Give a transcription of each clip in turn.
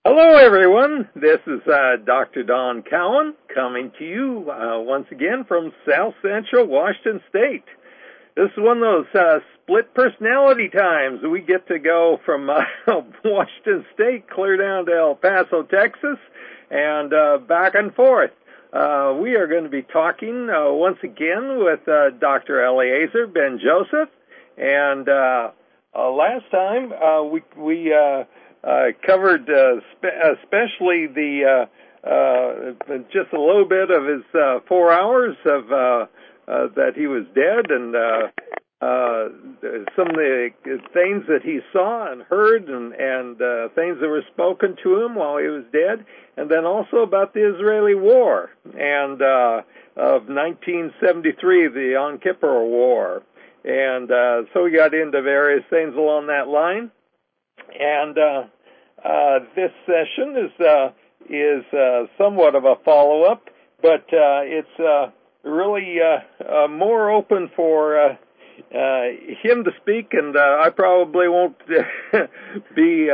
Hello, everyone. This is Dr. Don Cowan coming to you once again from South Central Washington State. This is one of those split personality times. We get to go from Washington State clear down to El Paso, Texas, and back and forth. We are going to be talking once again with Dr. Eliezer Ben-Joseph, and last time we covered especially the just a little bit of his 4 hours of that he was dead, and some of the things that he saw and heard, and things that were spoken to him while he was dead, and then also about the Israeli war and of 1973, the Yom Kippur War, and so we got into various things along that line. And this session is somewhat of a follow-up, but it's really more open for him to speak, and I probably won't be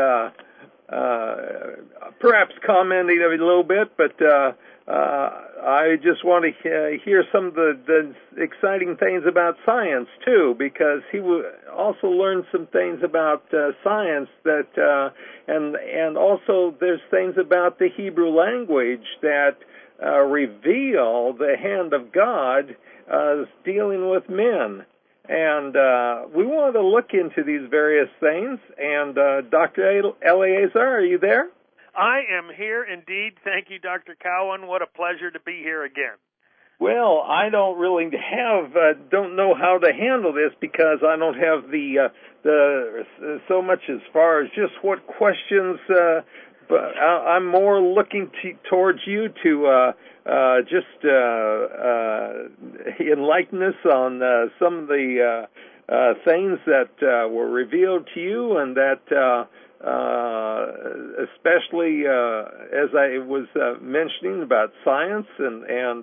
perhaps commenting a little bit, but I just want to hear some of the exciting things about science too, because he also learned some things about science that, and also there's things about the Hebrew language that reveal the hand of God dealing with men. And we want to look into these various things. And Dr. Eliezer, are you there? I am here indeed. Thank you, Dr. Cowan. What a pleasure to be here again. Well, I don't really don't know how to handle this, because I don't have the so much as far as just what questions. But I'm more looking towards you to just enlighten us on some of the things that were revealed to you, and that especially as I was mentioning about science and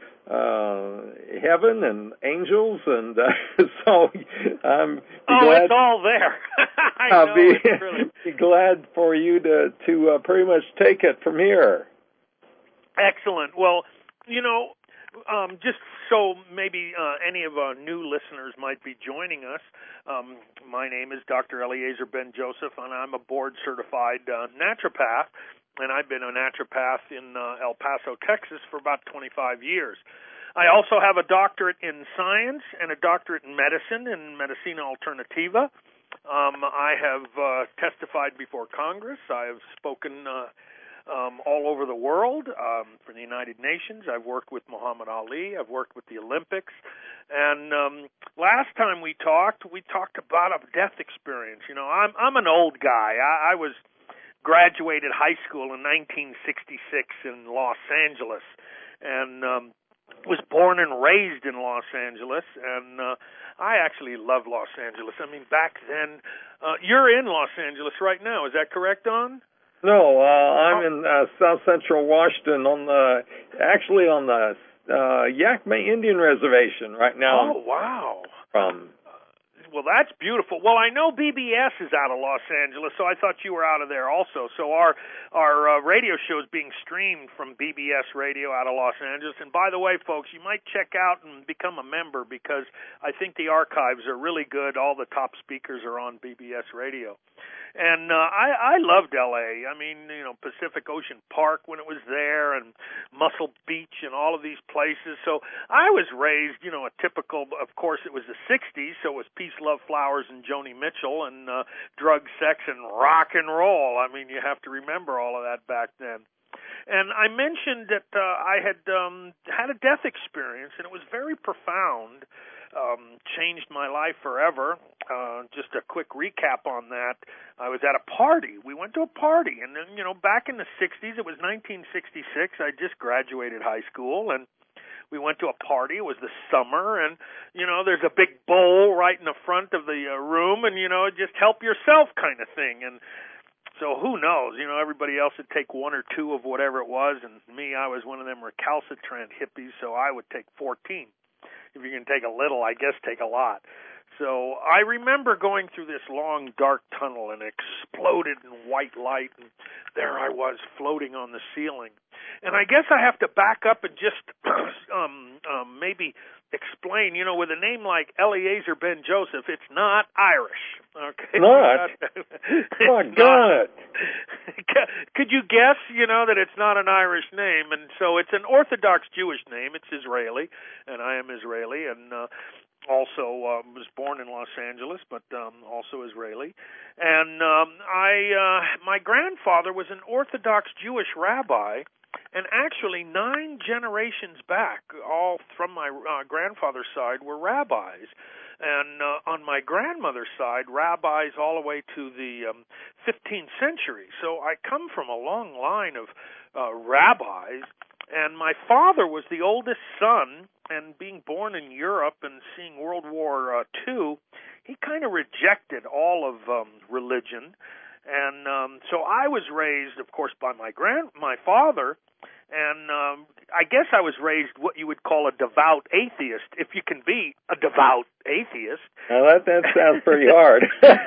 heaven and angels, and so I'm glad. It's all there. I'll be glad for you to pretty much take it from here. Excellent. Well, just so maybe any of our new listeners might be joining us, my name is Dr. Eliezer Ben-Joseph, and I'm a board-certified naturopath, and I've been a naturopath in El Paso, Texas for about 25 years. I also have a doctorate in science and a doctorate in medicine, in Medicina Alternativa. I have testified before Congress. I have spoken all over the world for the United Nations. I've worked with Muhammad Ali. I've worked with the Olympics. And last time we talked about a death experience. I'm an old guy. I was graduated high school in 1966 in Los Angeles, and was born and raised in Los Angeles, and I actually love Los Angeles. I mean, back then, you're in Los Angeles right now. Is that correct, Don? No, I'm in South Central Washington on the Yakima Indian Reservation right now. Oh, wow. Well, that's beautiful. Well, I know BBS is out of Los Angeles, so I thought you were out of there also. So our radio show is being streamed from BBS Radio out of Los Angeles. And by the way, folks, you might check out and become a member, because I think the archives are really good. All the top speakers are on BBS Radio. And I loved L.A. I mean, Pacific Ocean Park when it was there, and Muscle Beach and all of these places. So I was raised, a typical, of course, it was the 60s, so it was Peace, Love, Flowers, and Joni Mitchell, and drug, sex, and rock and roll. I mean, you have to remember all of that back then. And I mentioned that I had had a death experience, and it was very profound. Changed my life forever. Just a quick recap on that. I was at a party. We went to a party, and then, back in the 60s, it was 1966. I just graduated high school, and we went to a party. It was the summer, and, there's a big bowl right in the front of the room, and, just help yourself kind of thing. And so who knows? Everybody else would take one or two of whatever it was, and me, I was one of them recalcitrant hippies, so I would take 14. If you can take a little, I guess take a lot. So I remember going through this long, dark tunnel, and it exploded in white light, and there I was floating on the ceiling. And I guess I have to back up and just maybe explain, with a name like Eliezer Ben Joseph, it's not Irish. Okay? Not? Oh, got it. Could you guess, that it's not an Irish name? And so it's an Orthodox Jewish name. It's Israeli, and I am Israeli, and also was born in Los Angeles, but also Israeli. And my grandfather was an Orthodox Jewish rabbi, and actually 9 generations back, all from my grandfather's side were rabbis. And on my grandmother's side, rabbis all the way to the 15th century. So I come from a long line of rabbis, and my father was the oldest son, and being born in Europe and seeing World War II, he kind of rejected all of religion. And so I was raised, of course, by my father, and I guess I was raised what you would call a devout atheist, if you can be a devout atheist. Now that sounds pretty hard.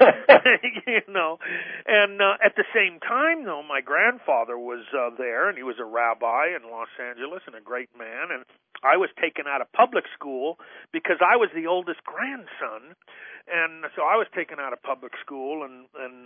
And at the same time, though, my grandfather was there, and he was a rabbi in Los Angeles and a great man, and I was taken out of public school because I was the oldest grandson, and so I was taken out of public school and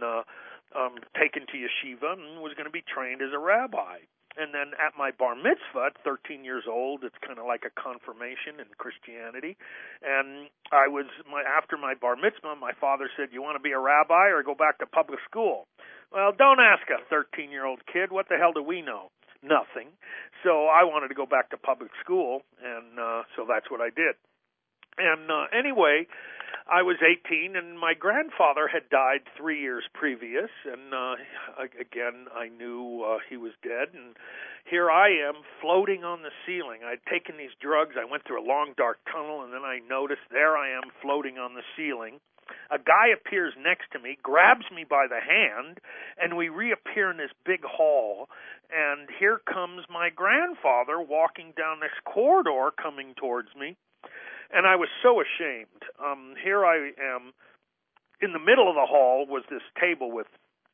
taken to yeshiva and was going to be trained as a rabbi. And then at my bar mitzvah, at 13 years old, it's kind of like a confirmation in Christianity. And after my bar mitzvah, my father said, "You want to be a rabbi or go back to public school?" Well, don't ask a 13-year-old kid. What the hell do we know? Nothing. So I wanted to go back to public school, and so that's what I did. And anyway, I was 18, and my grandfather had died 3 years previous, and again, I knew he was dead, and here I am floating on the ceiling. I'd taken these drugs. I went through a long, dark tunnel, and then I noticed there I am floating on the ceiling. A guy appears next to me, grabs me by the hand, and we reappear in this big hall, and here comes my grandfather walking down this corridor coming towards me. And I was so ashamed. Here I am. In the middle of the hall was this table with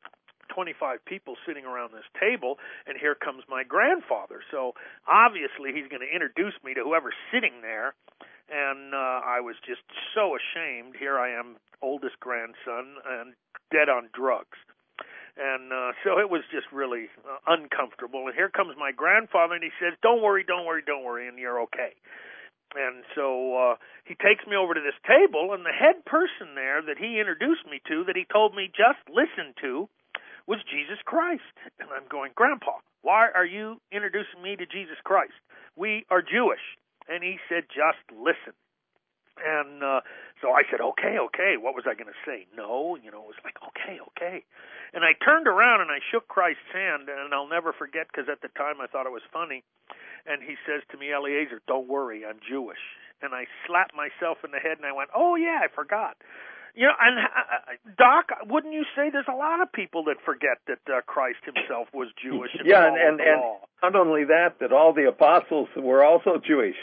25 people sitting around this table, and here comes my grandfather. So obviously he's going to introduce me to whoever's sitting there, and I was just so ashamed. Here I am, oldest grandson, and dead on drugs. And so it was just really uncomfortable. And here comes my grandfather, and he says, don't worry, and you're okay. And so he takes me over to this table, and the head person there that he introduced me to, that he told me just listen to, was Jesus Christ. And I'm going, Grandpa, why are you introducing me to Jesus Christ? We are Jewish. And he said, just listen. And so I said, okay. What was I going to say? No, it was like, okay. And I turned around and I shook Christ's hand, and I'll never forget because at the time I thought it was funny. And he says to me, Eliezer, don't worry, I'm Jewish. And I slapped myself in the head and I went, oh, yeah, I forgot. And Doc, wouldn't you say there's a lot of people that forget that Christ himself was Jewish? And not only that all the apostles were also Jewish.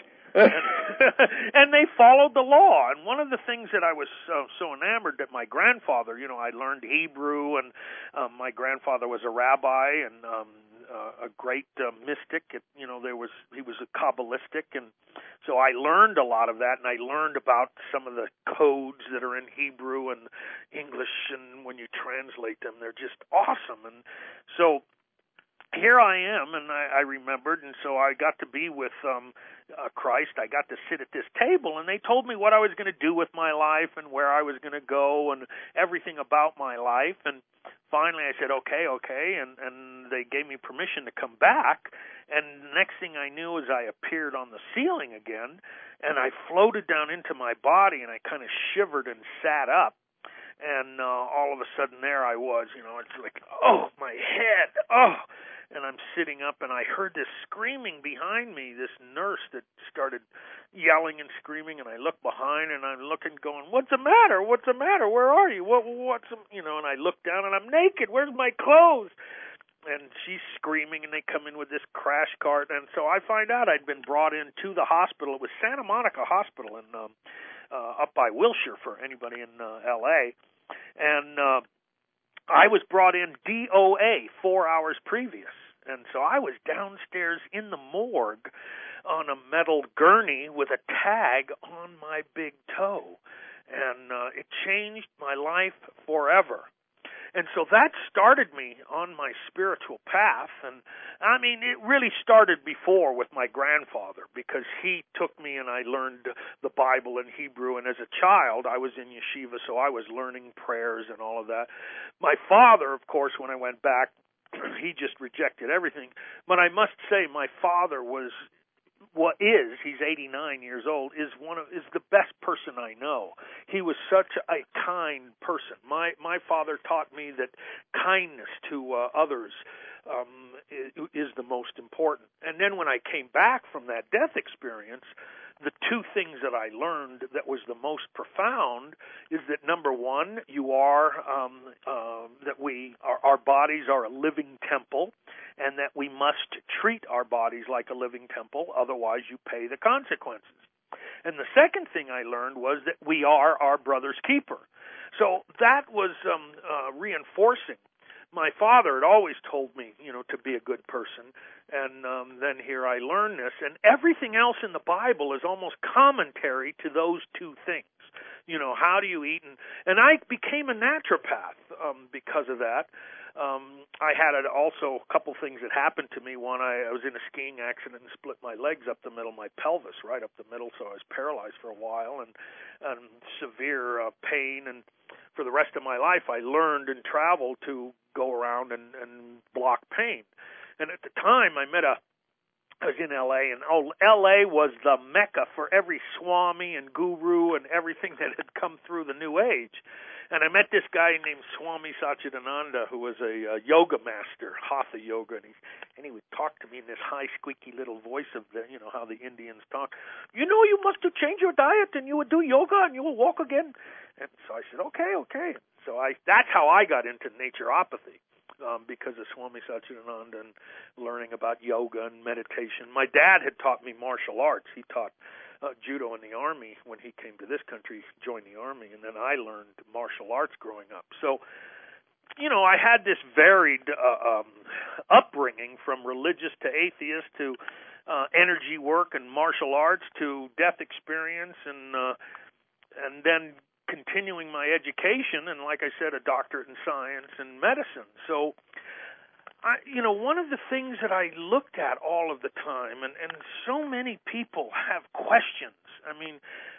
And they followed the law. And one of the things that I was so enamored that my grandfather, I learned Hebrew, and my grandfather was a rabbi and a great mystic. He was a Kabbalistic, and so I learned a lot of that, and I learned about some of the codes that are in Hebrew and English, and when you translate them, they're just awesome. And so here I am, and I remembered, and so I got to be with Christ. I got to sit at this table, and they told me what I was going to do with my life and where I was going to go and everything about my life. And finally I said, okay, and they gave me permission to come back. And the next thing I knew is I appeared on the ceiling again, and I floated down into my body, and I kind of shivered and sat up. And all of a sudden there I was, it's like, oh, my head, oh. And I'm sitting up, and I heard this screaming behind me, this nurse that started yelling and screaming, and I looked behind, and I'm looking, going, what's the matter? Where are you? And I look down, and I'm naked. Where's my clothes? And she's screaming, and they come in with this crash cart. And so I find out I'd been brought in to the hospital. It was Santa Monica Hospital in up by Wilshire for anybody in L.A., and I was brought in DOA 4 hours previous. And so I was downstairs in the morgue on a metal gurney with a tag on my big toe. And it changed my life forever. And so that started me on my spiritual path. And I mean, it really started before with my grandfather, because he took me and I learned the Bible in Hebrew. And as a child, I was in yeshiva, so I was learning prayers and all of that. My father, of course, when I went back, he just rejected everything. But I must say, my father he's 89 years old, is the best person I know. He was such a kind person. My father taught me that kindness to others is the most important. And then when I came back from that death experience, the two things that I learned that was the most profound is that, number one, our bodies are a living temple, and that we must treat our bodies like a living temple, otherwise you pay the consequences. And the second thing I learned was that we are our brother's keeper. So that was reinforcing. My father had always told me, to be a good person, and then here I learned this. And everything else in the Bible is almost commentary to those two things. How do you eat? And I became a naturopath because of that. I had also a couple things that happened to me. One, I was in a skiing accident and split my legs up the middle, my pelvis right up the middle, so I was paralyzed for a while and severe pain. And for the rest of my life, I learned and traveled to go around and block pain. And at the time, I was in L.A., and L.A. was the mecca for every Swami and guru and everything that had come through the New Age. And I met this guy named Swami Satchidananda, who was a yoga master, Hatha yoga, and he would talk to me in this high, squeaky little voice of how the Indians talk. You must change your diet, and you would do yoga, and you will walk again. And so I said, okay. So that's how I got into naturopathy. Because of Swami Satchidananda and learning about yoga and meditation. My dad had taught me martial arts. He taught judo in the Army when he came to this country, joined the Army, and then I learned martial arts growing up. So, I had this varied upbringing, from religious to atheist to energy work and martial arts to death experience, and then continuing my education, and like I said, a doctorate in science and medicine. So, one of the things that I looked at all of the time, and so many people have questions. I mean,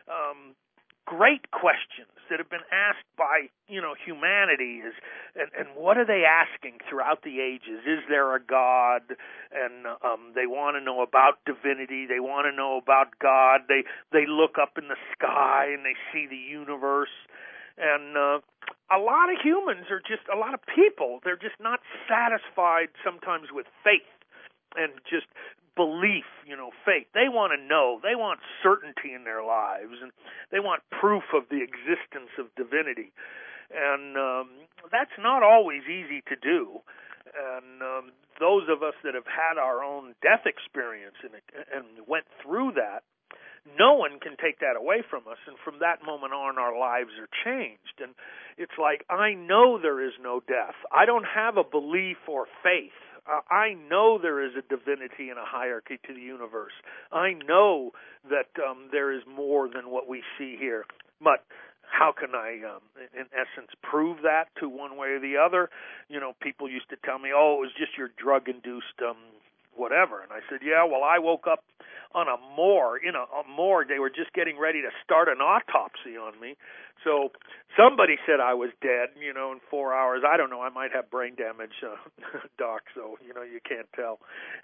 great questions that have been asked by, humanity and what are they asking throughout the ages? Is there a God? And they want to know about divinity. They want to know about God. They look up in the sky and they see the universe. And a lot of people, they're just not satisfied sometimes with faith and just belief, faith. They want to know. They want certainty in their lives, and they want proof of the existence of divinity. And that's not always easy to do. And those of us that have had our own death experience and went through that, no one can take that away from us. And from that moment on, our lives are changed. And it's like, I know there is no death. I don't have a belief or faith. I know there is a divinity and a hierarchy to the universe. I know that there is more than what we see here. But how can I, in essence, prove that to one way or the other? People used to tell me, it was just your drug-induced whatever. And I said, yeah, well, I woke up on a morgue. In a morgue, they were just getting ready to start an autopsy on me. So somebody said I was dead, in 4 hours. I don't know. I might have brain damage, Doc, so, you can't tell.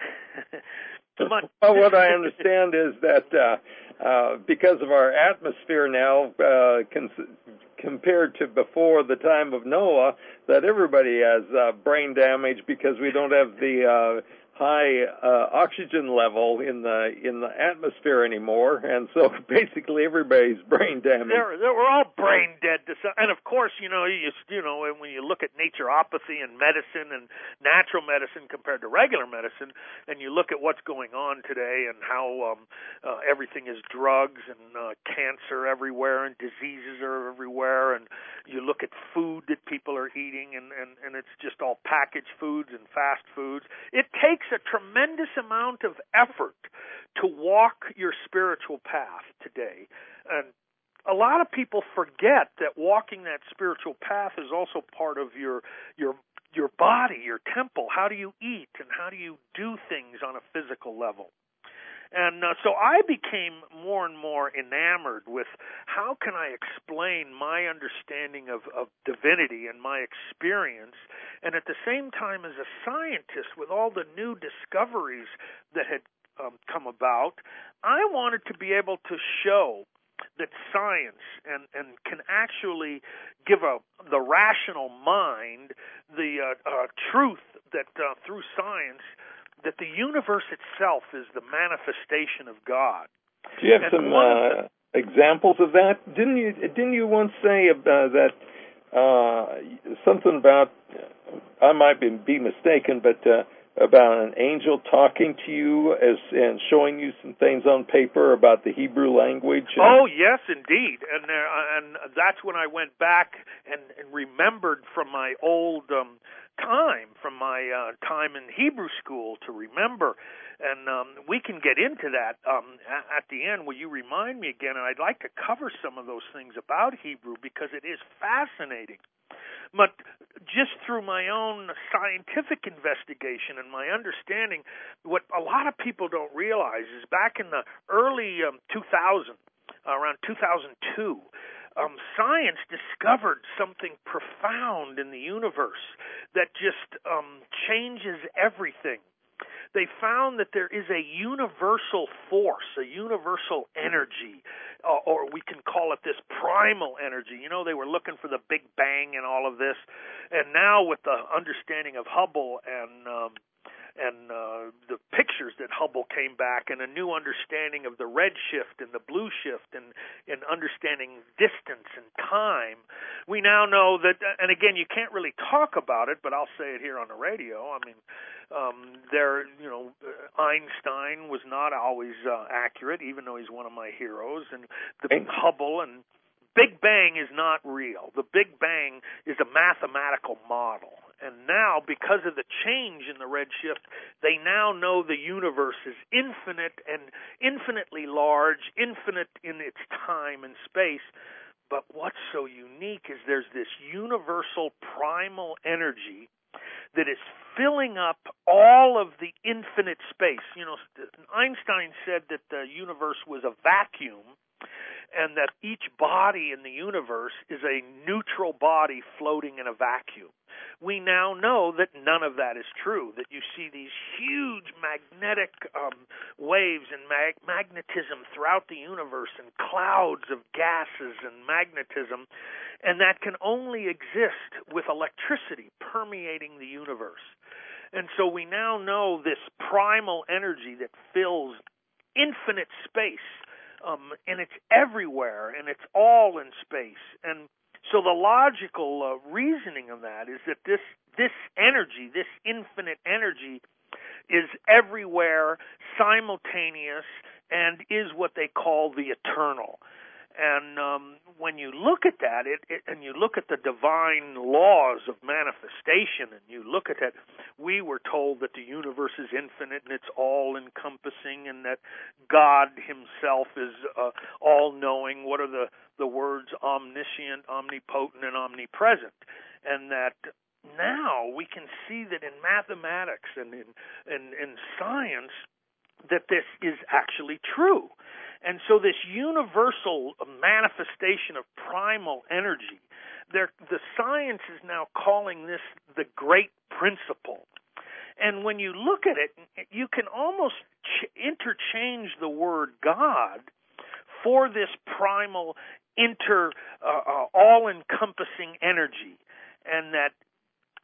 Well, what I understand is that because of our atmosphere now, compared to before the time of Noah, that everybody has brain damage because we don't have the high oxygen level in the atmosphere anymore, and so basically everybody's brain damaged. We're all brain dead and of course, you know, when you look at naturopathy and medicine and natural medicine compared to regular medicine, and you look at what's going on today and how everything is drugs and cancer everywhere and diseases are everywhere, and you look at food that people are eating and it's just all packaged foods and fast foods. It takes a tremendous amount of effort to walk your spiritual path today. And a lot of people forget that walking that spiritual path is also part of your body, your temple. How do you eat and how do you do things on a physical level? And so I became more and more enamored with how can I explain my understanding of divinity and my experience, and at the same time as a scientist with all the new discoveries that had come about, I wanted to be able to show that science and can actually give the rational mind the truth that through science that the universe itself is the manifestation of God. Do you have some examples of that? Didn't you once say that something about, I might be mistaken, but about an angel talking to you and showing you some things on paper about the Hebrew language? Oh, yes, indeed. And that's when I went back and remembered from my old time, from my time in Hebrew school to remember. And we can get into that at the end. Will you remind me again? And I'd like to cover some of those things about Hebrew because it is fascinating. But just through my own scientific investigation and my understanding, what a lot of people don't realize is back in the early 2000, around 2002, science discovered something profound in the universe that just changes everything. They found that there is a universal force, a universal energy, or we can call it this primal energy. You know, they were looking for the Big Bang and all of this, and now with the understanding of Hubble and the pictures that Hubble came back, and a new understanding of the red shift and the blue shift, and understanding distance and time, we now know that. And again, you can't really talk about it, but I'll say it here on the radio. I mean, Einstein was not always accurate, even though he's one of my heroes, and the Hubble and Big Bang is not real. The Big Bang is a mathematical model. And now, because of the change in the redshift, they now know the universe is infinite and infinitely large, infinite in its time and space. But what's so unique is there's this universal primal energy that is filling up all of the infinite space. You know, Einstein said that the universe was a vacuum, and that each body in the universe is a neutral body floating in a vacuum. We now know that none of that is true, that you see these huge magnetic waves and magnetism throughout the universe and clouds of gases and magnetism, and that can only exist with electricity permeating the universe. And so we now know this primal energy that fills infinite space, and it's everywhere, and it's all in space. And so the logical reasoning of that is that this energy, this infinite energy, is everywhere, simultaneous, and is what they call the eternal. And when you look at that, and you look at the divine laws of manifestation, and you look at that, we were told that the universe is infinite and it's all-encompassing, and that God himself is all-knowing. What are the words omniscient, omnipotent, and omnipresent? And that now we can see that in mathematics and in science that this is actually true. And so this universal manifestation of primal energy, the science is now calling this the great principle. And when you look at it, you can almost interchange the word God for this primal, all-encompassing energy. And that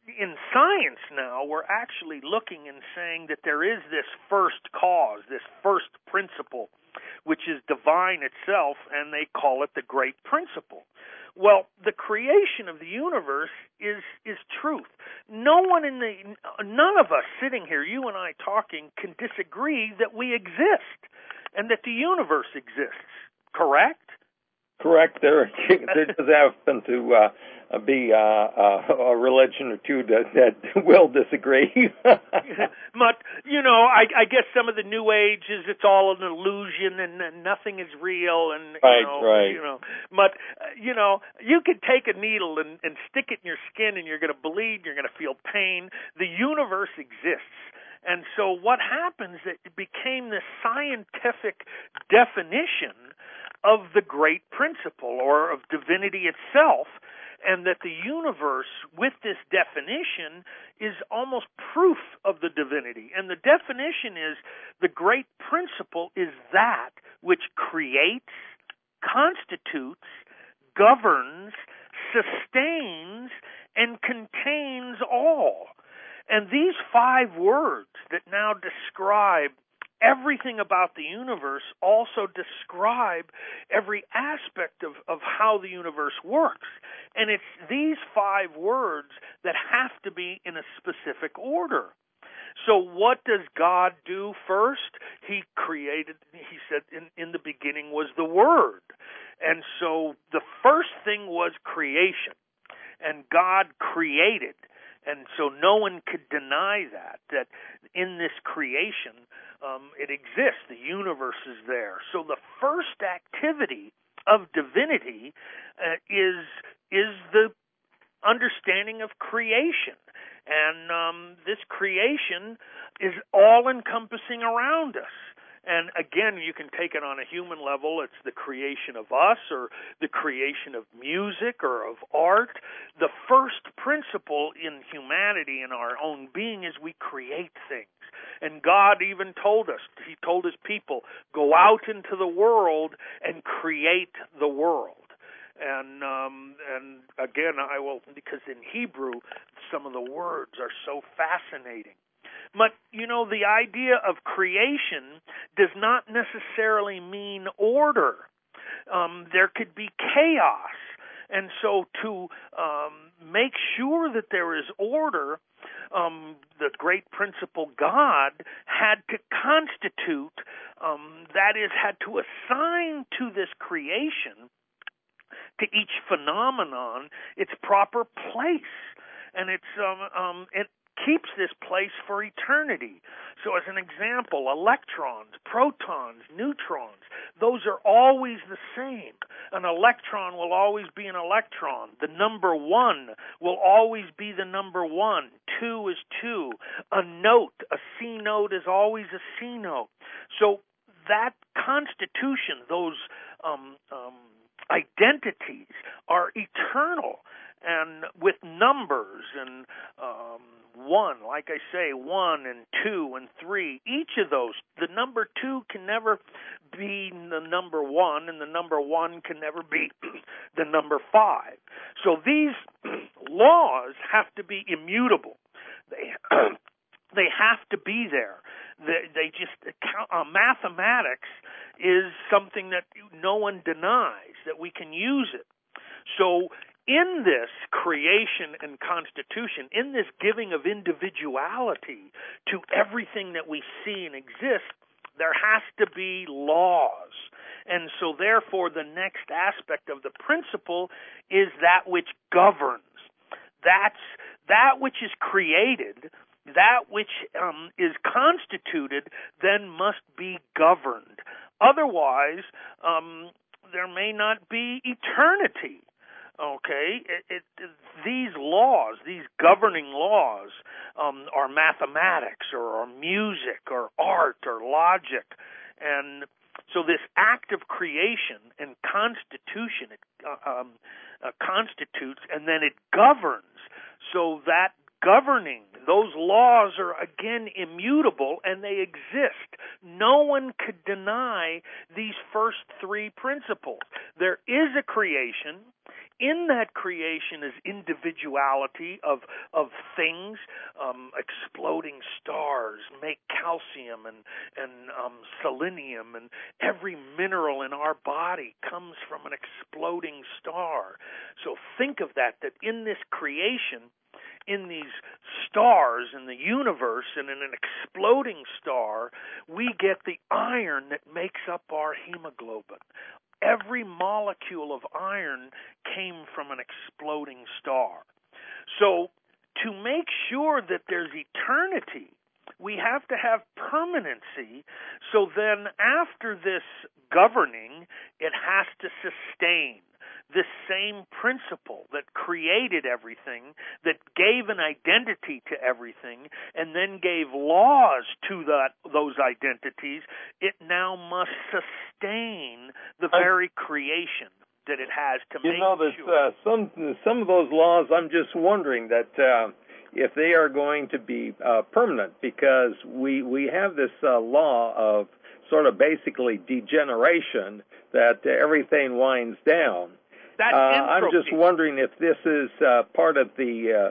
in science now, we're actually looking and saying that there is this first cause, this first principle, which is divine itself, and they call it the great principle. Well, the creation of the universe is truth. None of us sitting here, you and I talking, can disagree that we exist and that the universe exists. Correct? Correct. There does happen to be a religion or two that will disagree. But, I guess some of the New Age is it's all an illusion and nothing is real. And Right. But, you could take a needle and stick it in your skin and you're going to bleed, you're going to feel pain. The universe exists. And so what happens, it became this scientific definition of the great principle or of divinity itself, and that the universe, with this definition, is almost proof of the divinity. And the definition is the great principle is that which creates, constitutes, governs, sustains, and contains all. And these 5 words that now describe everything about the universe also describe every aspect of how the universe works. And it's these 5 words that have to be in a specific order. So what does God do first? He said in the beginning was the Word. And so the first thing was creation. And God created. And so no one could deny that in this creation, it exists. The universe is there. So the first activity of divinity is the understanding of creation. And this creation is all-encompassing around us. And again, you can take it on a human level. It's the creation of us or the creation of music or of art. The first principle in humanity, in our own being, is we create things. And God even told us, He told His people, go out into the world and create the world. And again, I will, because in Hebrew, some of the words are so fascinating. But, the idea of creation does not necessarily mean order. There could be chaos. And so to make sure that there is order, the great principle God had to constitute, that is, had to assign to this creation, to each phenomenon, its proper place. And it keeps this place for eternity. So as an example, electrons, protons, neutrons, those are always the same. An electron will always be an electron. The number 1 will always be the number 1. 2 is 2. A note, a C note is always a C note. So that constitution, those identities are eternal. And with numbers and 1, like I say, 1 and 2 and 3, each of those, the number 2 can never be the number 1, and the number 1 can never be the number 5. So these laws have to be immutable. They have to be there. They just mathematics is something that no one denies, that we can use it. So in this creation and constitution, in this giving of individuality to everything that we see and exist, there has to be laws. And so therefore the next aspect of the principle is that which governs. That's that which is created, that which is constituted, then must be governed. Otherwise, there may not be eternity. Okay, these laws, these governing laws, are mathematics or music or art or logic, and so this act of creation and constitution constitutes, and then it governs. So that governing, those laws are again immutable, and they exist. No one could deny these first 3 principles. There is a creation. in that creation is individuality of things. Exploding stars make calcium and selenium, and every mineral in our body comes from an exploding star. So think of that in this creation, in these stars in the universe and in an exploding star, we get the iron that makes up our hemoglobin. Every molecule of iron came from an exploding star. So to make sure that there's eternity, we have to have permanency. So then after this governing, it has to sustain. This same principle that created everything, that gave an identity to everything, and then gave laws to those identities, it now must sustain the very creation that it has to make sure. Some of those laws, I'm just wondering that if they are going to be permanent, because we have this law of sort of basically degeneration, that everything winds down. I'm just wondering if this is part of the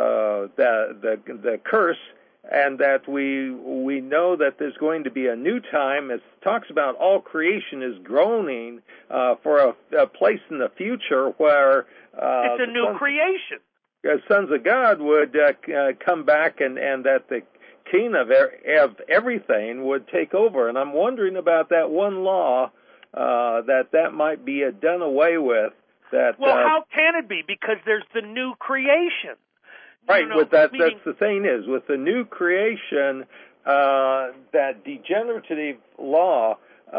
curse, and that we know that there's going to be a new time. It talks about all creation is groaning for a place in the future where it's a new creation. Sons of God would come back, and that the King of everything would take over. And I'm wondering about that one law that might be done away with. How can it be? Because there's the new creation. Right, with that, that's the thing is, with the new creation, that degenerative law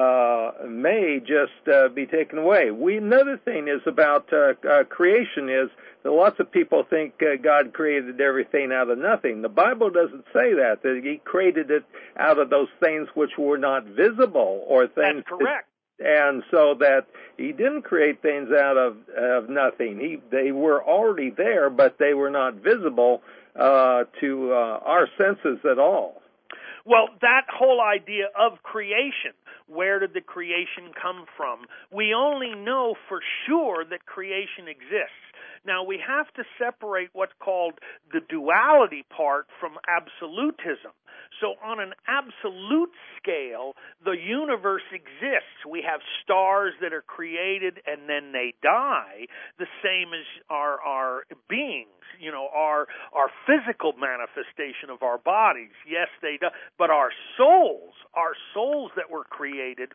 may just be taken away. Another thing is about creation is that lots of people think God created everything out of nothing. The Bible doesn't say that He created it out of those things which were not visible, or things. That's correct. And so that He didn't create things out of nothing. They were already there, but they were not visible to our senses at all. Well, that whole idea of creation, where did the creation come from? We only know for sure that creation exists. Now, we have to separate what's called the duality part from absolutism. So on an absolute scale, the universe exists. We have stars that are created and then they die, the same as our beings, our physical manifestation of our bodies. Yes, they die. But our souls that were created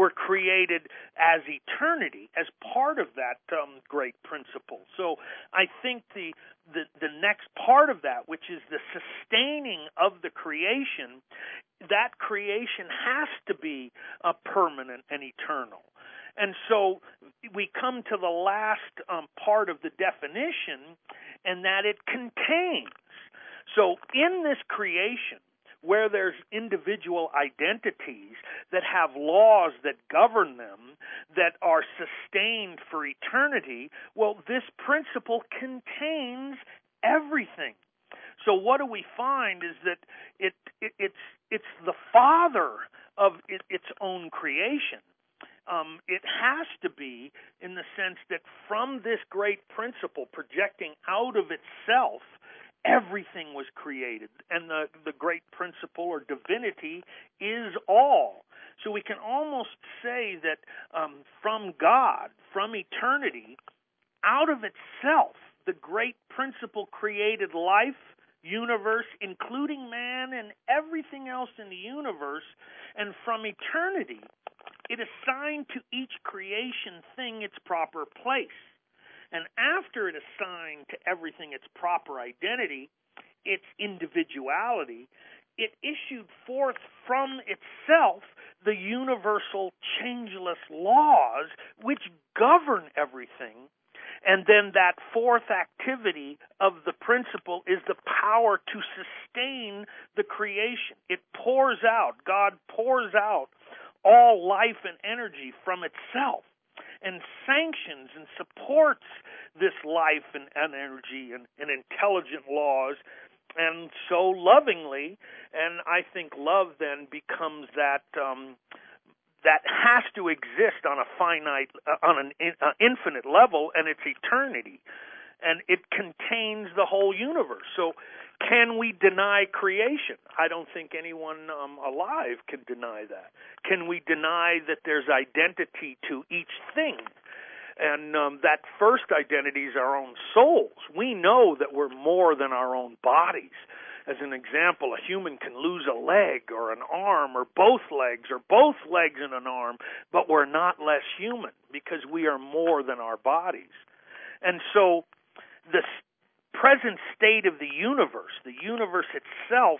as eternity, as part of that great principle. So I think the next part of that, which is the sustaining of the creation, that creation has to be permanent and eternal. And so we come to the last part of the definition, and that it contains. So in this creation, where there's individual identities that have laws that govern them, that are sustained for eternity, well, this principle contains everything. So what do we find is that it's the father of its own creation. It has to be, in the sense that from this great principle projecting out of itself, everything was created, and the great principle or divinity is all. So we can almost say that from God, from eternity, out of itself, the great principle created life, universe, including man and everything else in the universe, and from eternity, it assigned to each creation thing its proper place. And after it assigned to everything its proper identity, its individuality, it issued forth from itself the universal changeless laws which govern everything. And then that fourth activity of the principle is the power to sustain the creation. It pours out, God pours out all life and energy from itself, and sanctions and supports this life and energy and intelligent laws, and so lovingly. And I think love then becomes that that has to exist on an infinite level, and it's eternity, and it contains the whole universe. So, can we deny creation? I don't think anyone alive can deny that. Can we deny that there's identity to each thing? And that first identity is our own souls. We know that we're more than our own bodies. As an example, a human can lose a leg or an arm or both legs and an arm, but we're not less human because we are more than our bodies. And so the present state of the universe itself,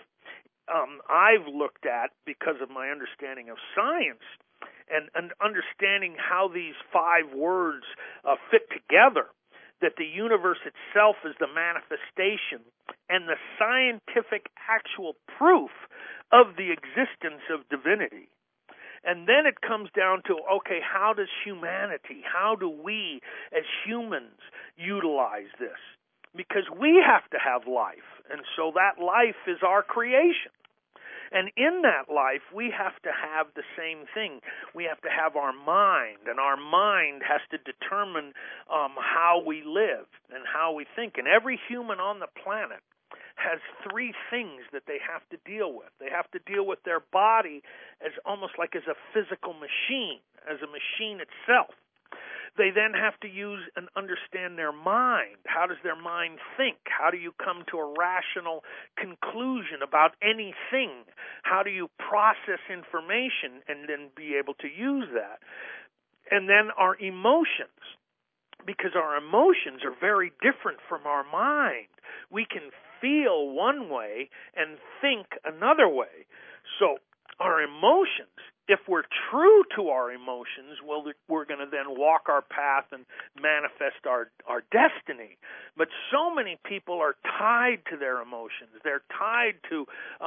I've looked at because of my understanding of science and understanding how these 5 words fit together, that the universe itself is the manifestation and the scientific actual proof of the existence of divinity. And then it comes down to, okay, how does humanity, how do we as humans utilize this? Because we have to have life, and so that life is our creation. And in that life, we have to have the same thing. We have to have our mind, and our mind has to determine how we live and how we think. And every human on the planet has 3 things that they have to deal with. They have to deal with their body as almost like as a physical machine, as a machine itself. They then have to use and understand their mind. How does their mind think? How do you come to a rational conclusion about anything? How do you process information and then be able to use that? And then our emotions, because our emotions are very different from our mind. We can feel one way and think another way. So our emotions, if we're true to our emotions, well, we're going to then walk our path and manifest our destiny. But so many people are tied to their emotions. They're tied to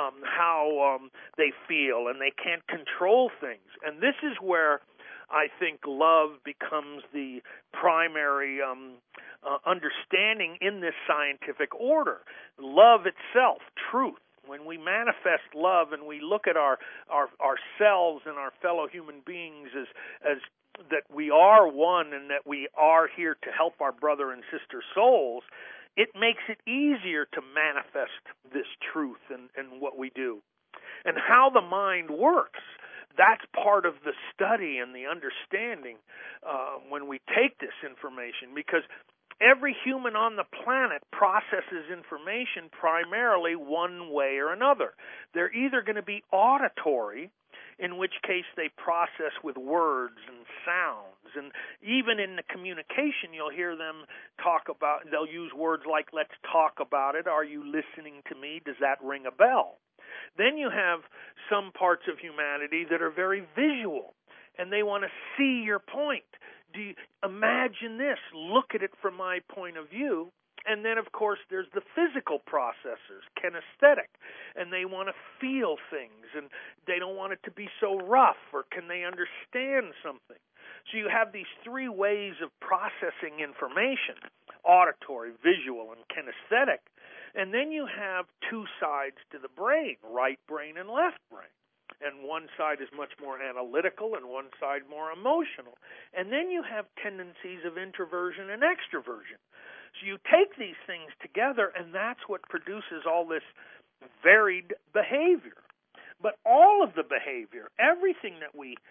how they feel, and they can't control things. And this is where I think love becomes the primary understanding in this scientific order. Love itself, truth. When we manifest love and we look at ourselves and our fellow human beings as that we are one and that we are here to help our brother and sister souls, it makes it easier to manifest this truth in what we do. And how the mind works, that's part of the study and the understanding when we take this information, because every human on the planet processes information primarily one way or another. They're either going to be auditory, in which case they process with words and sounds. And even in the communication, you'll hear them they'll use words like, let's talk about it. Are you listening to me? Does that ring a bell? Then you have some parts of humanity that are very visual, and they want to see your point. Do you imagine this? Look at it from my point of view. And then, of course, there's the physical processors, kinesthetic, and they want to feel things, and they don't want it to be so rough, or can they understand something? So you have these 3 ways of processing information, auditory, visual, and kinesthetic. And then you have 2 sides to the brain, right brain and left brain. And one side is much more analytical and one side more emotional. And then you have tendencies of introversion and extroversion. So you take these things together, and that's what produces all this varied behavior. But all of the behavior, everything that we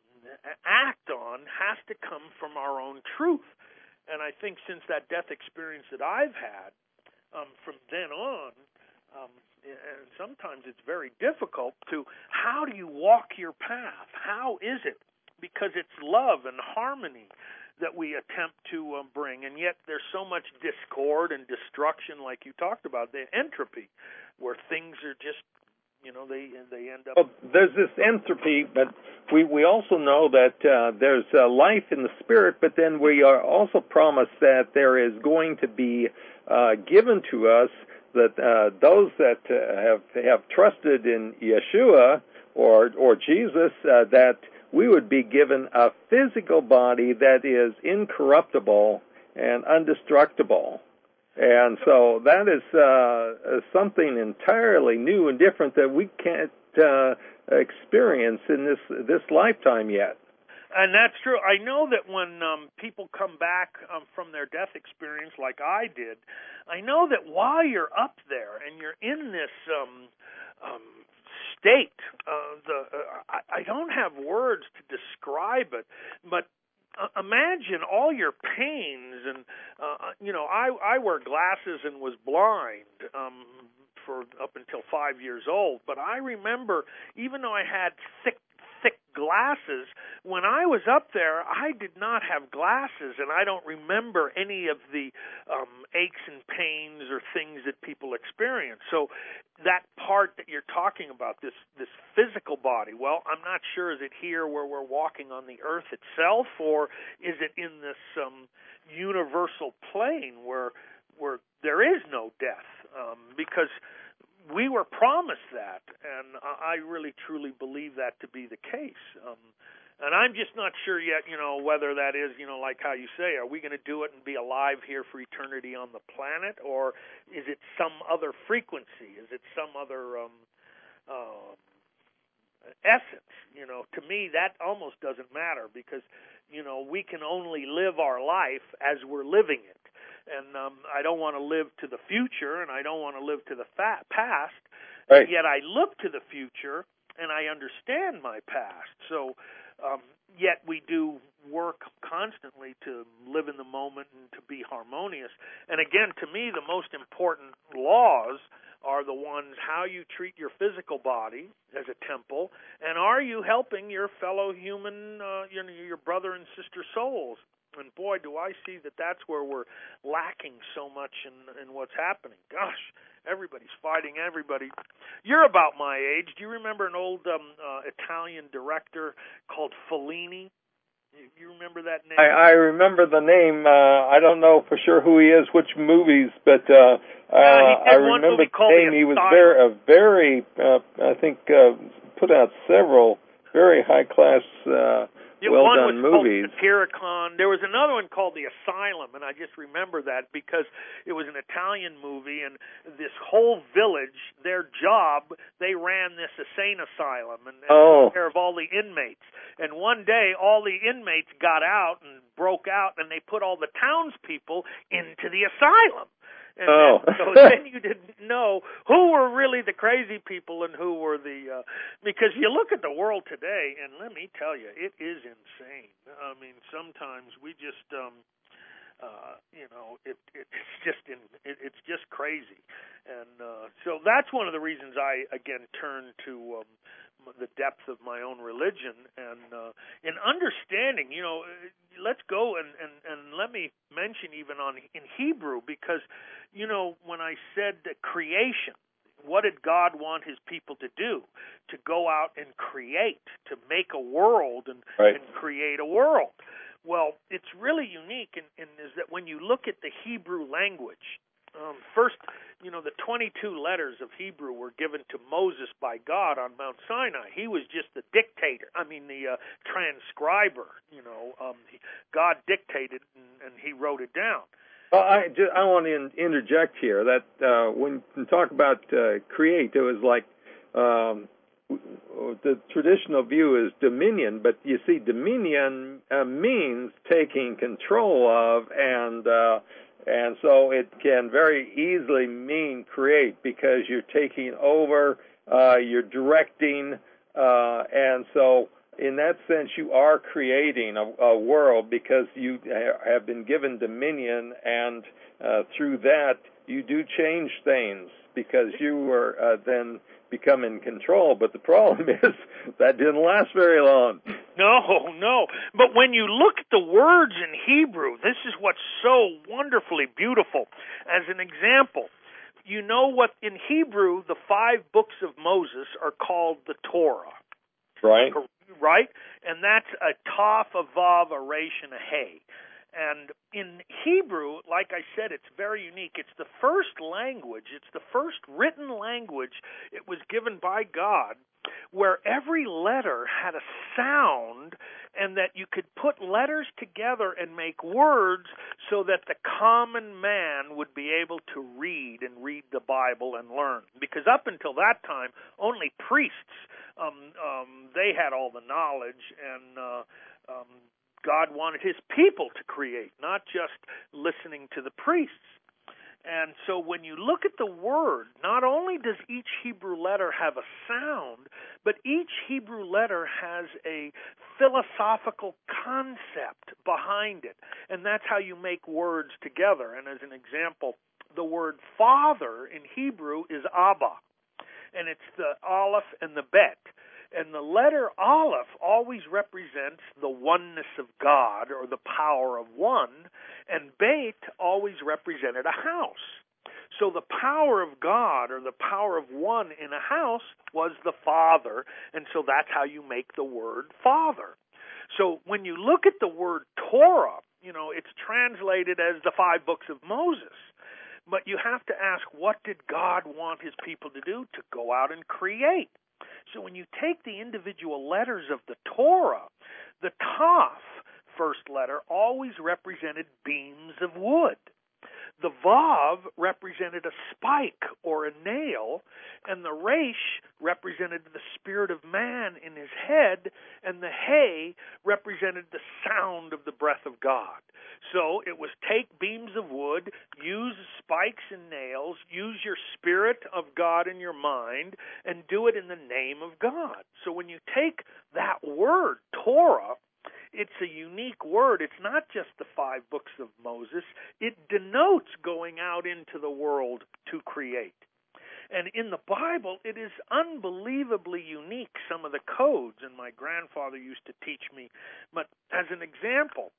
act on, has to come from our own truth. And I think since that death experience that I've had, from then on, and sometimes it's very difficult how do you walk your path? How is it? Because it's love and harmony that we attempt to bring, and yet there's so much discord and destruction, like you talked about, the entropy, where things are just, they end up... Well, there's this entropy, but we also know that there's life in the spirit, but then we are also promised that there is going to be given to us that those that have trusted in Yeshua or Jesus, that we would be given a physical body that is incorruptible and indestructible. And so that is something entirely new and different that we can't experience in this lifetime yet. And that's true. I know that when people come back from their death experience, like I did, I know that while you're up there and you're in this state, I don't have words to describe it, but imagine all your pains and I wear glasses and was blind for up until 5 years old, but I remember even though I had thick glasses, when I was up there, I did not have glasses, and I don't remember any of the aches and pains or things that people experience. So that part that you're talking about, this physical body, well, I'm not sure, is it here where we're walking on the earth itself, or is it in this universal plane where there is no death? Because we were promised that, and I really truly believe that to be the case. And I'm just not sure yet, whether that is, like how you say, are we going to do it and be alive here for eternity on the planet, or is it some other frequency? Is it some other essence? To me, that almost doesn't matter because, we can only live our life as we're living it. And I don't want to live to the future, and I don't want to live to the past. Right. Yet I look to the future, and I understand my past. So yet we do work constantly to live in the moment and to be harmonious. And again, to me, the most important laws are the ones how you treat your physical body as a temple, and are you helping your fellow human, your brother and sister souls. And boy, do I see that that's where we're lacking so much in what's happening. Gosh, everybody's fighting everybody. You're about my age. Do you remember an old Italian director called Fellini? You remember that name? I remember the name. I don't know for sure who he is, which movies, but I remember the name. He was very I think, put out several very high-class well-done movies. One was called Satyricon. There was another one called The Asylum, and I just remember that because it was an Italian movie, and this whole village, their job, they ran this insane asylum and took care of all the inmates. And one day, all the inmates got out and broke out, and they put all the townspeople into the asylum. And then you didn't know who were really the crazy people and who were the because you look at the world today, and let me tell you, it is insane. I mean, sometimes we just it's just crazy, and so that's one of the reasons I again turn to the depth of my own religion and in understanding. Let's go and let me mention even in Hebrew, because when I said creation, what did God want his people to do? To go out and create, to make a world and create a world. Well, it's really unique in is that when you look at the Hebrew language, first, the 22 letters of Hebrew were given to Moses by God on Mount Sinai. He was just the dictator. the transcriber. God dictated and he wrote it down. Well, I want to interject here that when you talk about create, it was like the traditional view is dominion, but you see, dominion means taking control of, and so it can very easily mean create because you're taking over, you're directing, and so in that sense you are creating a world because you have been given dominion, and through that you do change things because you were then become in control. But the problem is that didn't last very long. No. But when you look at the words in Hebrew, this is what's so wonderfully beautiful. As an example, what in Hebrew the 5 books of Moses are called the Torah. Right. Right? And that's a Taf, a Vav, a Resh, and a Hey. And in Hebrew, like I said, it's very unique. It's the first language, it's the first written language. It was given by God, where every letter had a sound, and that you could put letters together and make words so that the common man would be able to read the Bible and learn. Because up until that time, only priests They had all the knowledge, and God wanted his people to create, not just listening to the priests. And so when you look at the word, not only does each Hebrew letter have a sound, but each Hebrew letter has a philosophical concept behind it. And that's how you make words together. And as an example, the word father in Hebrew is Abba. And it's the Aleph and the Bet. And the letter Aleph always represents the oneness of God, or the power of one, and Beit always represented a house. So the power of God, or the power of one in a house, was the Father, and so that's how you make the word Father. So when you look at the word Torah, it's translated as the 5 books of Moses. But you have to ask, what did God want his people to do? To go out and create. So when you take the individual letters of the Torah, the Taf, first letter, always represented beams of wood. The Vav represented a spike or a nail, and the Resh represented the spirit of man in his head, and the He represented the sound of the breath of God. So it was take beams of wood, use spikes and nails, use your spirit of God in your mind, and do it in the name of God. So when you take that word, Torah, it's a unique word. It's not just the 5 books of Moses. It denotes going out into the world to create. And in the Bible, it is unbelievably unique, some of the codes, and my grandfather used to teach me. But as an example,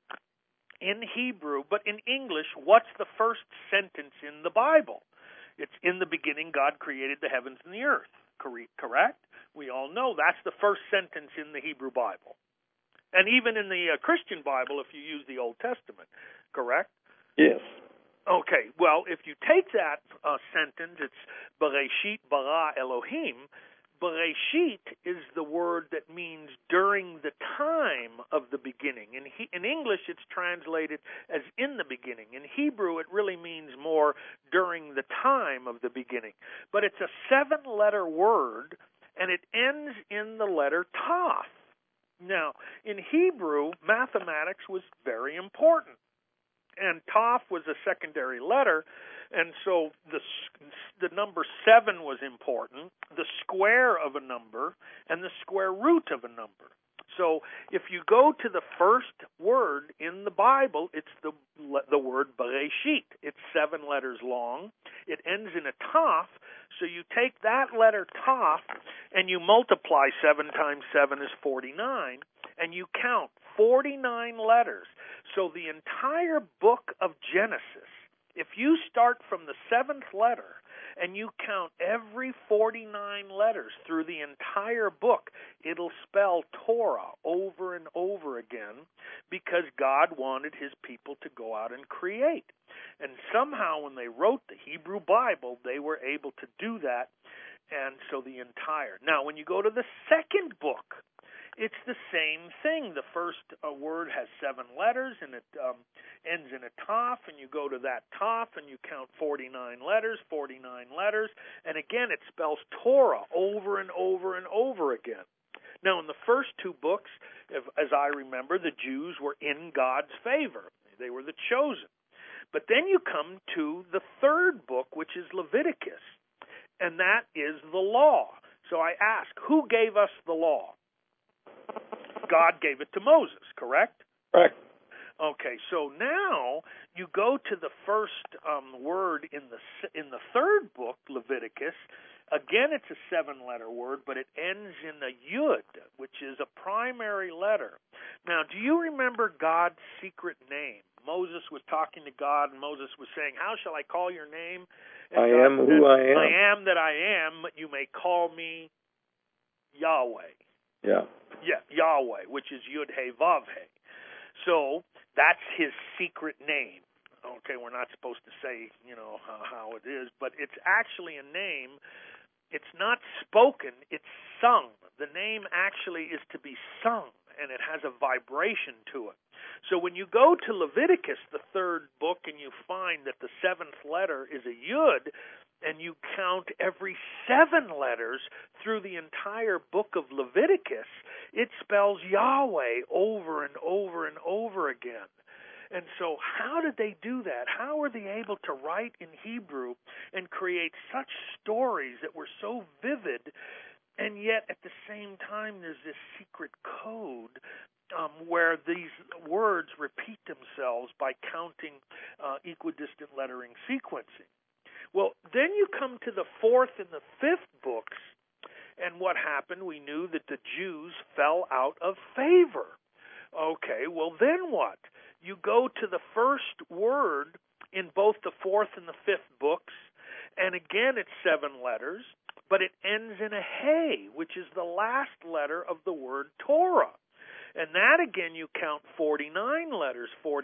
in Hebrew, but in English, what's the first sentence in the Bible? It's, in the beginning, God created the heavens and the earth. Correct? We all know that's the first sentence in the Hebrew Bible. And even in the Christian Bible, if you use the Old Testament, correct? Yes. Okay, well, if you take that sentence, it's Bereshit bara Elohim. Bereshit is the word that means during the time of the beginning. In English, it's translated as in the beginning. In Hebrew, it really means more during the time of the beginning. But it's a 7-letter word, and it ends in the letter Taf. Now, in Hebrew, mathematics was very important, and Taf was a secondary letter, and so the number 7 was important, the square of a number, and the square root of a number. So if you go to the first word in the Bible, it's the word Bereshit. It's 7 letters long. It ends in a Taf, so you take that letter Taf and you multiply 7 times 7 is 49, and you count 49 letters. So the entire book of Genesis, if you start from the 7th letter and you count every 49 letters through the entire book, it'll spell Torah over and over again, because God wanted his people to go out and create. And somehow when they wrote the Hebrew Bible, they were able to do that, and so the entire. Now, when you go to the second book, it's the same thing. The first word has 7 letters, and it ends in a Taf, and you go to that Taf, and you count 49 letters, and again it spells Torah over and over and over again. Now, in the first 2 books, as I remember, the Jews were in God's favor. They were the chosen. But then you come to the 3rd book, which is Leviticus, and that is the law. So I ask, who gave us the law? God gave it to Moses, correct? Correct. Okay, so now you go to the first word in the 3rd book, Leviticus. Again, it's a 7-letter word, but it ends in a yud, which is a primary letter. Now, do you remember God's secret name? Moses was talking to God, and Moses was saying, "How shall I call your name?" And I God am who I am. I am that I am. You may call me Yahweh. Yeah. Yeah, Yahweh, which is Yud He Vav He. So that's his secret name. Okay, we're not supposed to say, how it is, but it's actually a name. It's not spoken, it's sung. The name actually is to be sung, and it has a vibration to it. So when you go to Leviticus, the 3rd book, and you find that the 7th letter is a Yud, and you count every 7 letters through the entire book of Leviticus, it spells Yahweh over and over and over again. And so how did they do that? How were they able to write in Hebrew and create such stories that were so vivid, and yet at the same time there's this secret code where these words repeat themselves by counting equidistant lettering sequencing? Well, then you come to the 4th and the 5th books, and what happened? We knew that the Jews fell out of favor. Okay, well then what? You go to the first word in both the 4th and the 5th books, and again it's 7 letters, but it ends in a hey, which is the last letter of the word Torah. And that again you count 49 letters,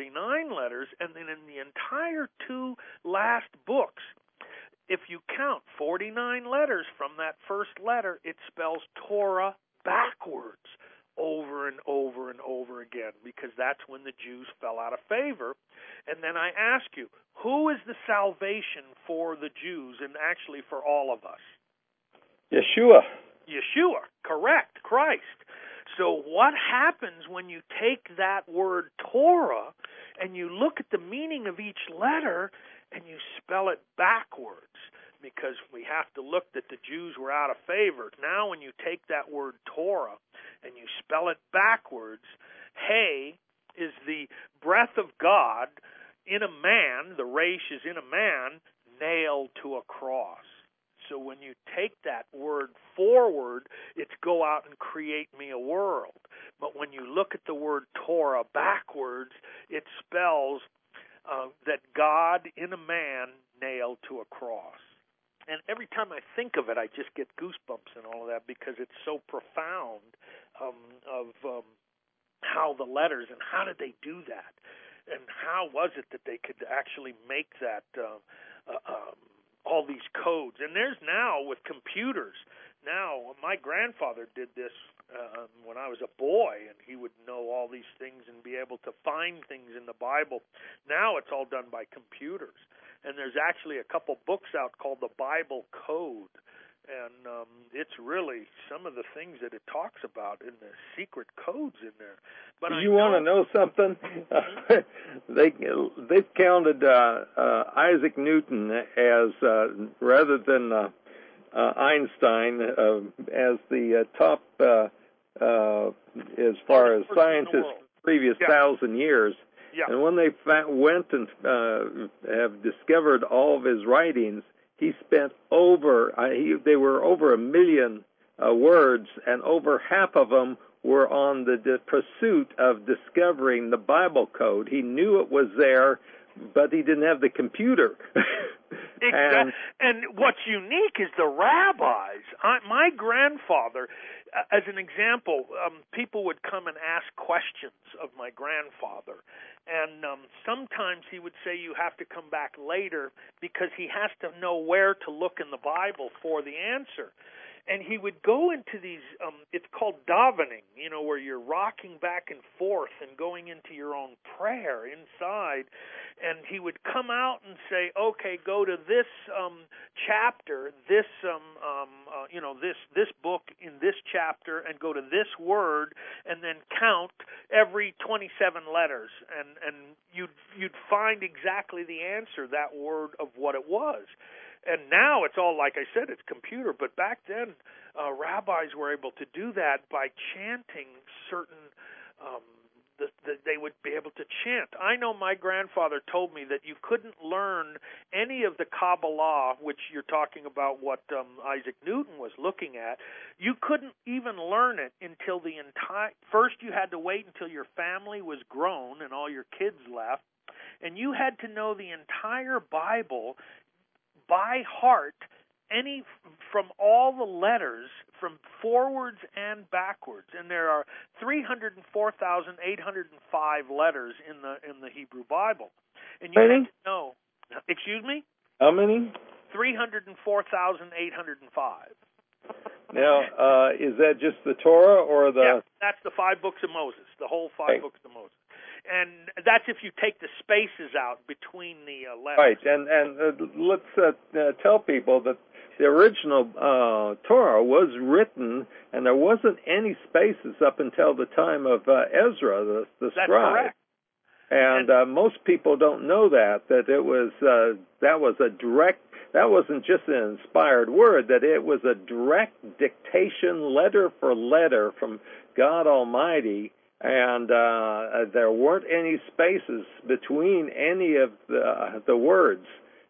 and then in the entire 2 last books, if you count 49 letters from that first letter, it spells Torah backwards over and over and over again, because that's when the Jews fell out of favor. And then I ask you, who is the salvation for the Jews and actually for all of us? Yeshua. Yeshua, correct, Christ. So what happens when you take that word Torah and you look at the meaning of each letter and you spell it backwards? Because we have to look that the Jews were out of favor. Now when you take that word Torah and you spell it backwards, hey is the breath of God in a man, the resh is in a man, nailed to a cross. So when you take that word forward, it's go out and create me a world. But when you look at the word Torah backwards, it spells that God in a man nailed to a cross. And every time I think of it, I just get goosebumps and all of that, because it's so profound of how the letters, and how did they do that? And how was it that they could actually make that, all these codes? And there's now with computers. Now, my grandfather did this when I was a boy, and he would know all these things and be able to find things in the Bible. Now it's all done by computers. And there's actually a couple books out called the Bible Code. And it's really some of the things that it talks about in the secret codes in there. But you want to know something? They've counted Isaac Newton as, rather than Einstein, as the top as far as scientists previous 1,000 years. Yeah. And when they went and have discovered all of his writings, he spent they were over 1 million words, and over half of them were on the pursuit of discovering the Bible code. He knew it was there, but he didn't have the computer. Exactly. And what's unique is the rabbis. My grandfather, as an example, people would come and ask questions of my grandfather. And sometimes he would say you have to come back later because he has to know where to look in the Bible for the answer. And he would go into these, it's called davening, where you're rocking back and forth and going into your own prayer inside. And he would come out and say, okay, go to this chapter, this book in this chapter, and go to this word, and then count every 27 letters. And you'd find exactly the answer, that word of what it was. And now it's all, like I said, it's computer. But back then, rabbis were able to do that by chanting certain, they would be able to chant. I know my grandfather told me that you couldn't learn any of the Kabbalah, which you're talking about what Isaac Newton was looking at. You couldn't even learn it until first you had to wait until your family was grown and all your kids left. And you had to know the entire Bible by heart, from all the letters, from forwards and backwards. And there are 304,805 letters in the Hebrew Bible. And you had to know. Excuse me? How many? 304,805. Now, is that just the Torah or the? Yeah, that's the 5 books of Moses, the whole 5 books of Moses. And that's if you take the spaces out between the letters. Right, and let's tell people that the original Torah was written, and there wasn't any spaces up until the time of Ezra, the That's scribe. correct. And most people don't know that it was that was a direct. That wasn't just an inspired word. That it was a direct dictation, letter for letter, from God Almighty. And there weren't any spaces between any of the words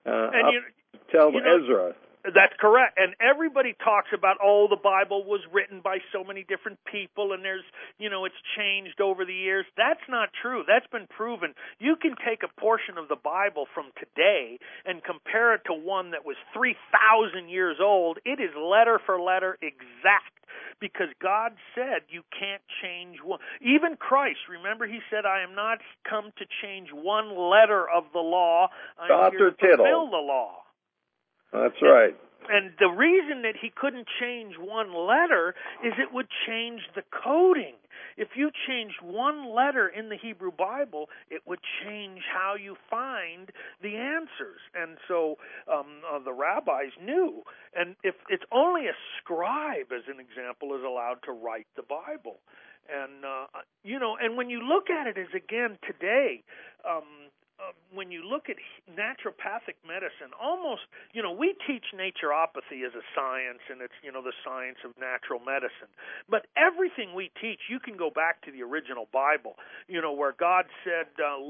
till Ezra. That's correct. And everybody talks about, the Bible was written by so many different people, and there's, it's changed over the years. That's not true. That's been proven. You can take a portion of the Bible from today and compare it to one that was 3,000 years old. It is letter for letter exact. Because God said you can't change one. Even Christ, remember, he said, I am not come to change one letter of the law. I am here to fulfill the law. That's right. And the reason that he couldn't change one letter is it would change the coding. If you changed one letter in the Hebrew Bible, it would change how you find the answers. And so the rabbis knew. And if it's only a scribe, as an example, is allowed to write the Bible. And, and when you look at it as, again, today, when you look at naturopathic medicine, almost, we teach naturopathy as a science, and it's, the science of natural medicine. But everything we teach, you can go back to the original Bible, where God said,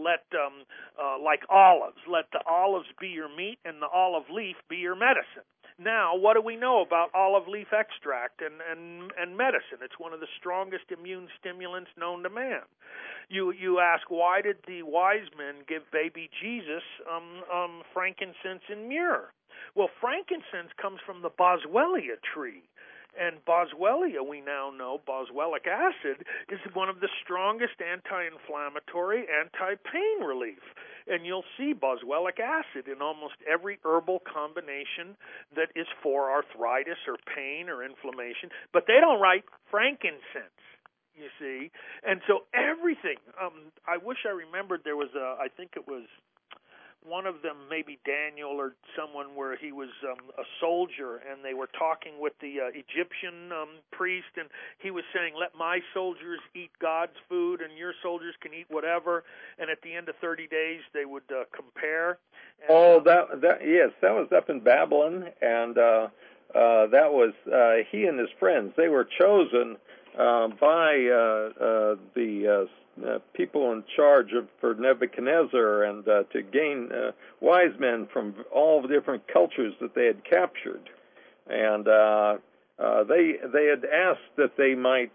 like olives, let the olives be your meat and the olive leaf be your medicine. Now, what do we know about olive leaf extract and medicine? It's one of the strongest immune stimulants known to man. You ask, why did the wise men give baby Jesus frankincense and myrrh? Well, frankincense comes from the boswellia tree. And boswellia, we now know, boswellic acid, is one of the strongest anti-inflammatory, anti-pain relief. And you'll see boswellic acid in almost every herbal combination that is for arthritis or pain or inflammation. But they don't write frankincense, you see. And so everything, I wish I remembered there was I think it was one of them, maybe Daniel or someone, where he was a soldier, and they were talking with the Egyptian priest, and he was saying, let my soldiers eat God's food, and your soldiers can eat whatever. And at the end of 30 days, they would compare. And, yes, that was up in Babylon, and that was he and his friends. They were chosen by the people in charge for Nebuchadnezzar, and to gain wise men from all the different cultures that they had captured. And they had asked that they might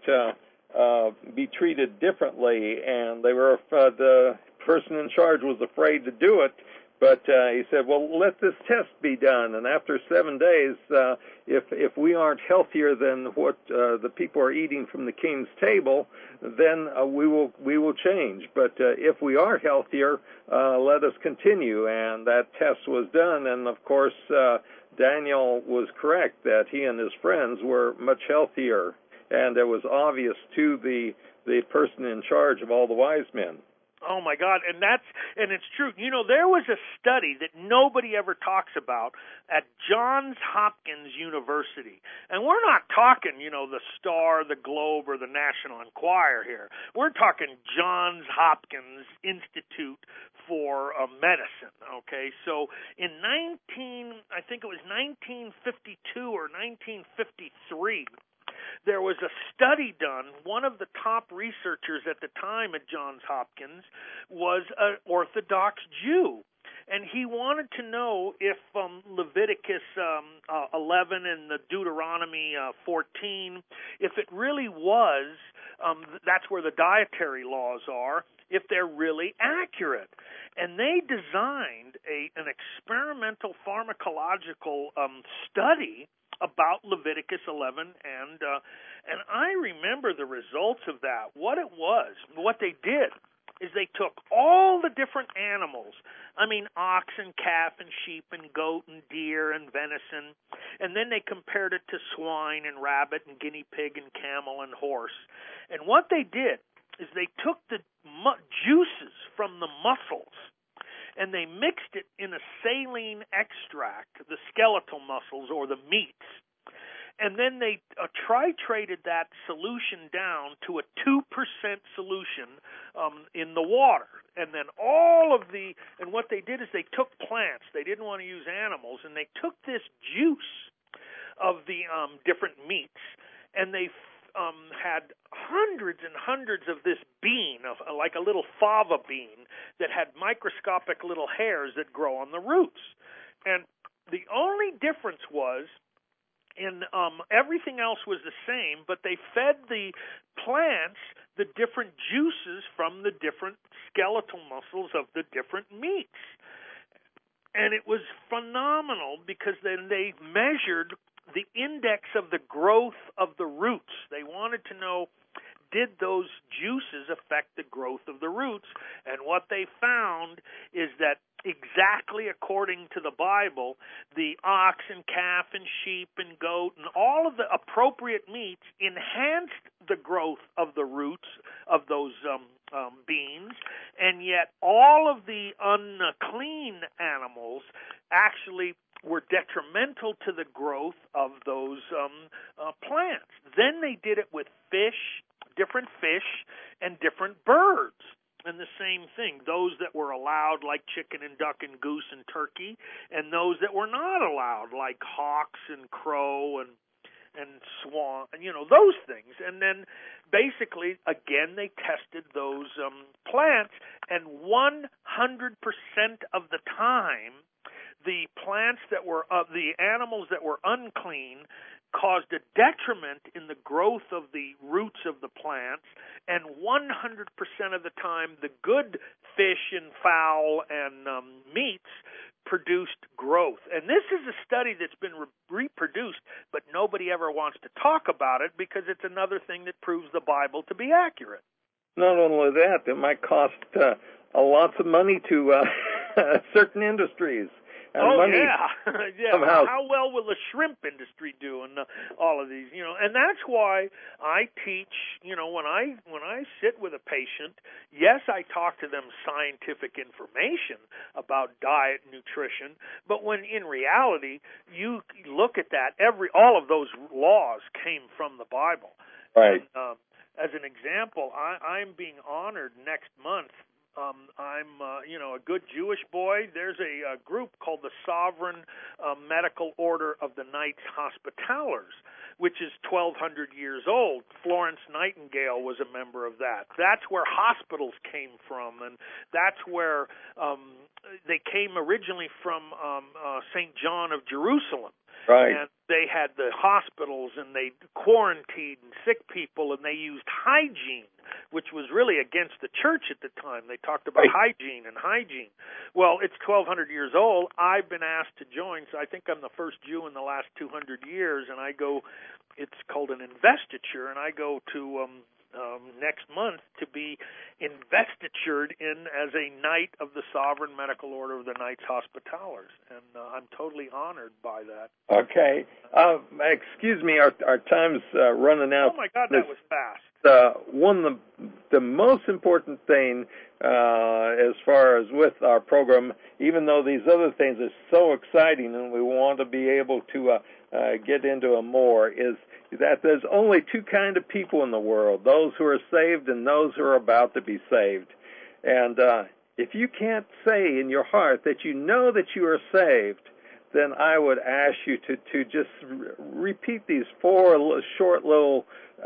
be treated differently, and they were the person in charge was afraid to do it. But he said, well, let this test be done, and after 7 days, if we aren't healthier than what the people are eating from the king's table, then we will change. But if we are healthier, let us continue. And that test was done, and of course, Daniel was correct that he and his friends were much healthier, and it was obvious to the person in charge of all the wise men. Oh my God, and it's true. There was a study that nobody ever talks about at Johns Hopkins University. And we're not talking, the Star, the Globe, or the National Enquirer here. We're talking Johns Hopkins Institute for Medicine, okay? So in I think it was 1952 or 1953, there was a study done. One of the top researchers at the time at Johns Hopkins was an Orthodox Jew, and he wanted to know if Leviticus 11 and the Deuteronomy 14, if it really was, that's where the dietary laws are, if they're really accurate. And they designed an experimental pharmacological study about Leviticus 11, and I remember the results of that. What they did is they took all the different animals, ox and calf and sheep and goat and deer and venison, and then they compared it to swine and rabbit and guinea pig and camel and horse. And what they did is they took the juices from the muscles and they mixed it in a saline extract, the skeletal muscles or the meats. And then they titrated that solution down to a 2% solution in the water. And then and what they did is they took plants. They didn't want to use animals. And they took this juice of the different meats, and they had hundreds and hundreds of this bean, like a little fava bean, that had microscopic little hairs that grow on the roots. And the only difference was, everything else was the same, but they fed the plants the different juices from the different skeletal muscles of the different meats. And it was phenomenal because then they measured the index of the growth of the roots. They wanted to know, did those juices affect the growth of the roots? And what they found is that exactly according to the Bible, the ox and calf and sheep and goat and all of the appropriate meats enhanced the growth of the roots of those beans, and yet all of the unclean animals actually were detrimental to the growth of those plants. Then they did it with different fish, and different birds. And the same thing, those that were allowed, like chicken and duck and goose and turkey, and those that were not allowed, like hawks and crow and swan, those things. And then basically, again, they tested those plants, and 100% of the time, the plants that were the animals that were unclean caused a detriment in the growth of the roots of the plants, and 100% of the time, the good fish and fowl and meats produced growth. And this is a study that's been reproduced, but nobody ever wants to talk about it because it's another thing that proves the Bible to be accurate. Not only that, it might cost lots of money to certain industries. Yeah. How well will the shrimp industry do and all of these? And that's why I teach. When I sit with a patient, yes, I talk to them scientific information about diet and nutrition. But when in reality, you look at that, all of those laws came from the Bible. Right. And, as an example, I'm being honored next month. I'm a good Jewish boy. There's a group called the Sovereign Medical Order of the Knights Hospitallers, which is 1,200 years old. Florence Nightingale was a member of that. That's where hospitals came from, and that's where they came originally from St. John of Jerusalem. Right. And they had the hospitals, and they quarantined sick people, and they used hygiene, which was really against the church at the time. They talked about hygiene. Well, it's 1,200 years old. I've been asked to join, so I think I'm the first Jew in the last 200 years, and it's called an investiture, and I go to next month to be investitured in as a Knight of the Sovereign Medical Order of the Knights Hospitallers, and I'm totally honored by that. Okay. Excuse me, our time's running out. Oh, my God, that was fast. One of the most important thing as far as with our program, even though these other things are so exciting and we want to be able to get into them more, is that there's only two kind of people in the world, those who are saved and those who are about to be saved. And if you can't say in your heart that you know that you are saved, then I would ask you to just repeat these four short little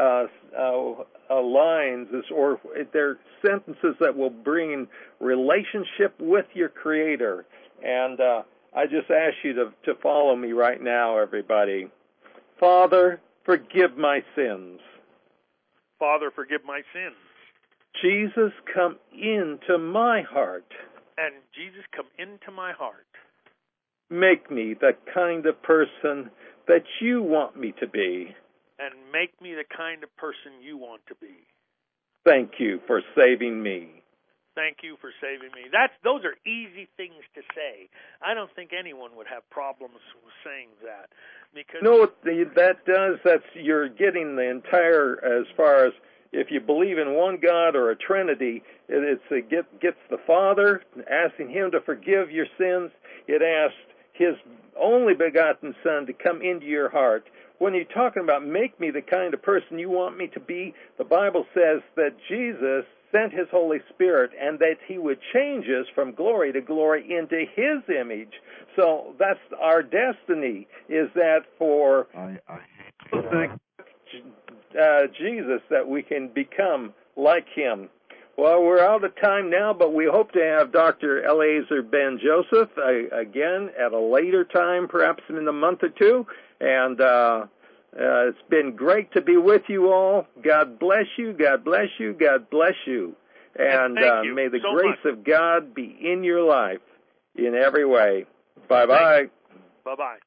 lines, or they're sentences that will bring relationship with your Creator. And I just ask you to follow me right now, everybody. Father, forgive my sins. Father, forgive my sins. Jesus, come into my heart. And Jesus, come into my heart. Make me the kind of person that you want me to be. And make me the kind of person you want to be. Thank you for saving me. Thank you for saving me. Those are easy things to say. I don't think anyone would have problems with saying that. Because no, that does. You're getting the entire, as far as if you believe in one God or a Trinity, it gets the Father, asking Him to forgive your sins. It asks His only begotten Son to come into your heart. When you're talking about make me the kind of person you want me to be, the Bible says that Jesus sent His Holy Spirit and that He would change us from glory to glory into His image. So that's our destiny, is that for Jesus that we can become like Him. Well, we're out of time now, but we hope to have Dr. Eliezer Ben-Joseph again at a later time, perhaps in a month or two. And it's been great to be with you all. God bless you. God bless you. God bless you. And may the grace of God be in your life in every way. Bye-bye. Bye-bye.